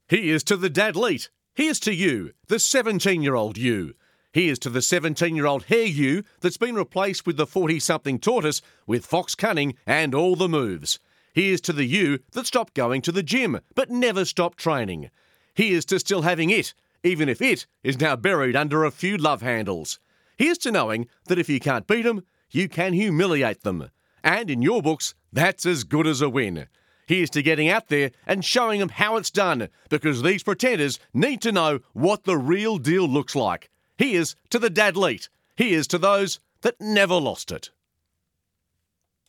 Here's to the dadlete. Here's to you, the 17-year-old you. Here's to the 17-year-old hair you that's been replaced with the 40-something tortoise with fox cunning and all the moves. Here's to the you that stopped going to the gym but never stopped training. Here's to still having it, even if it is now buried under a few love handles. Here's to knowing that if you can't beat them, you can humiliate them. And in your books, that's as good as a win. Here's to getting out there and showing them how it's done, because these pretenders need to know what the real deal looks like. Here's to the dadlete. Here's to those that never lost it.